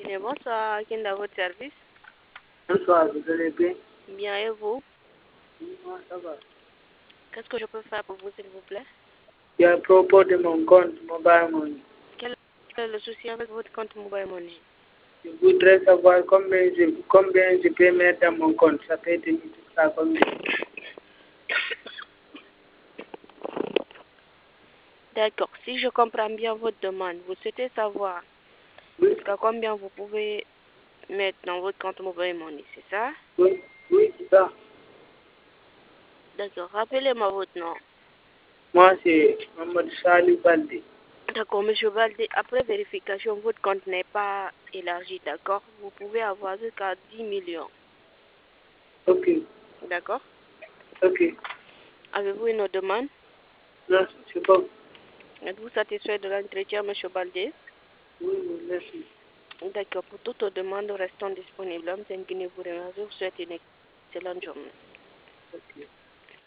Et bonsoir, qui est dans votre service? Bonsoir, vous allez bien? Bien, et vous? Moi, ça va. Qu'est-ce que je peux faire pour vous, s'il vous plaît? Il y a à propos de mon compte Mobile Money. Quel est le souci avec votre compte Mobile Money? Je voudrais savoir combien je peux mettre dans mon compte. Ça peut être jusqu'à combien? D'accord. Si je comprends bien votre demande, vous souhaitez savoir Oui, jusqu'à combien vous pouvez mettre dans votre compte Mobile Money, c'est ça? oui, oui, c'est ça. D'accord. Rappelez-moi votre nom. Moi, c'est Mohamed Salih Balde. D'accord, Monsieur Baldé. Après vérification, votre compte n'est pas élargi, d'accord? Vous pouvez avoir jusqu'à 10 millions. Ok, D'accord? ok. Avez-vous une autre demande? Non, c'est bon. Êtes-vous satisfait de l'entretien, Monsieur Baldé? Oui, oui, merci. D'accord. Pour toute demande, restons disponibles. Vous remercie. Je vous souhaite une excellente journée. Ok.